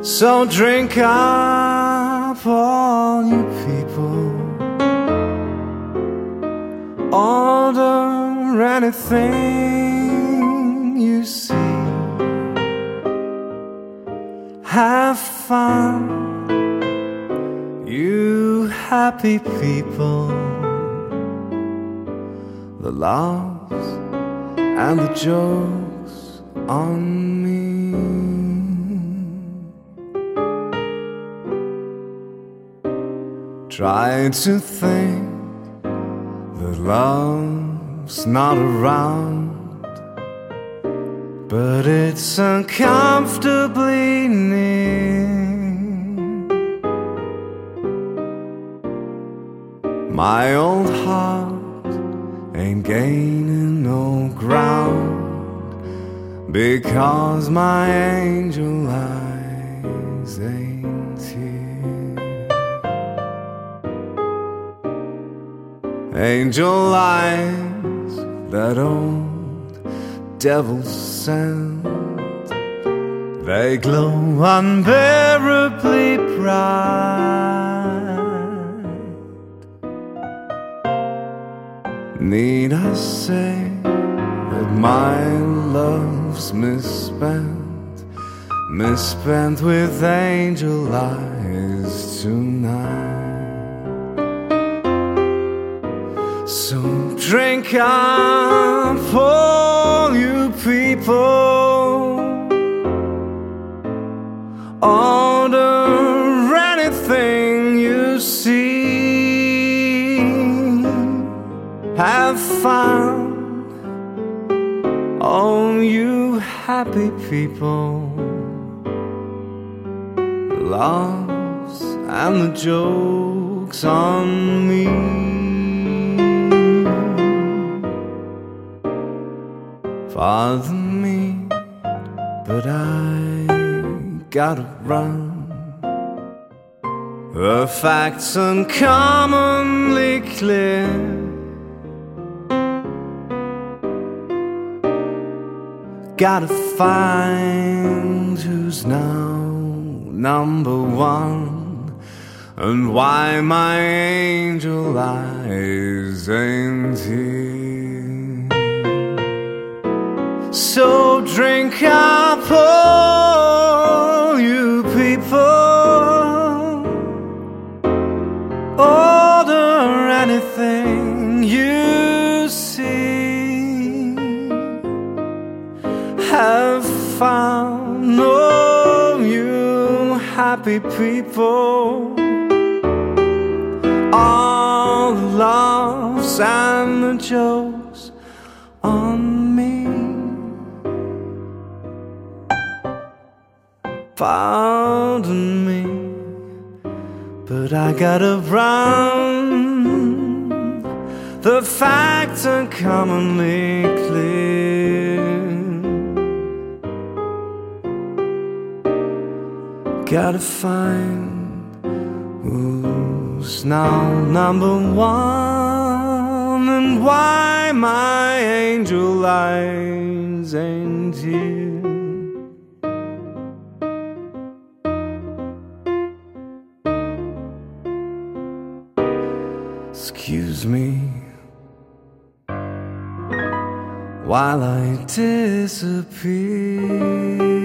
So drink up, all you people. Order anything you see. Have fun, you happy people. The laughs and the jokes on me. Try to think that love's not around, but it's uncomfortably near. My old heart ain't gaining no ground, because my angel eyes ain't here. Angel eyes that old devil sent, they glow unbearably bright. Need I say that my love's misspent, misspent with angel eyes tonight? So drink up, all you people. Order anything you see. Have fun, all you happy people. The laughs and the jokes on me. Pardon me, but I gotta run. The facts uncommonly clear. Gotta find who's now number one, and why my angel eyes ain't here. So drink up, all you people. Order anything you see. Have fun, oh you happy people. All the laughs and the jokes on me. Pardon me, but I gotta run. The facts are commonly clear. Gotta find who's now number one, and why my angel eyes ain't here. Excuse me while I disappear.